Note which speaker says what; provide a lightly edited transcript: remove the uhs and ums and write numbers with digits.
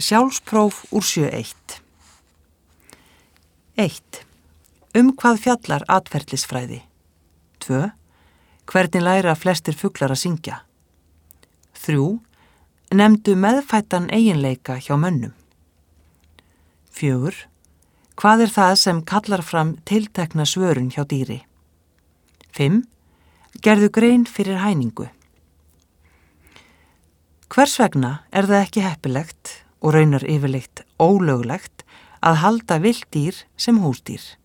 Speaker 1: Sjálfspróf úr 7.1. 1. Hvað fjallar atferlisfræði? 2. Hvernig læra flestir fuglar að syngja? 3. Nefndu meðfæddan eiginleika hjá mönnum. 4. Hvað er það sem kallar fram tiltekna svörun hjá dýri? 5. Gerðu grein fyrir hæningu. Hvers vegna er það ekki heppilegt og raunar yfirleitt ólöglegt að halda villt dýr sem húsdýr?